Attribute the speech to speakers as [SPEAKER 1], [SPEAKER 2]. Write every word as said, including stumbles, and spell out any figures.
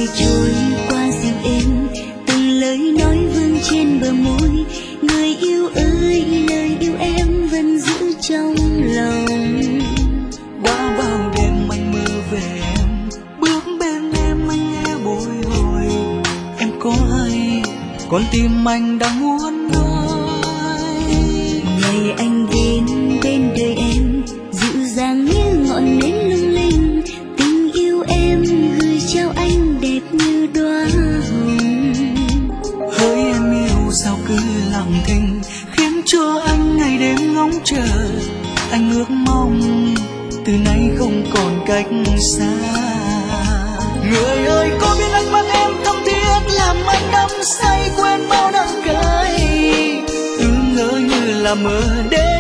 [SPEAKER 1] ngày trôi qua dịu êm, từng lời nói vương trên bờ môi. Người yêu ơi, lời yêu em vẫn giữ trong lòng.
[SPEAKER 2] Đã bao đêm anh mơ về em, bước bên em anh nghe bồi hồi. Em có hay con tim anh đang muốn nói.
[SPEAKER 1] Ngày anh đến bên đời em, dịu dàng như ngọn nến lung linh. Tình yêu em gửi trao anh đẹp như đóa hồng.
[SPEAKER 2] Hỡi em yêu sao cứ lặng thinh, khiến cho anh ngày đêm ngóng chờ. Anh ước mong từ nay không còn cách xa. Người ơi có biết ánh mắt em thắm thiết làm anh đắm say quên bao nắng cay. Cứ ngỡ như là mơ đêm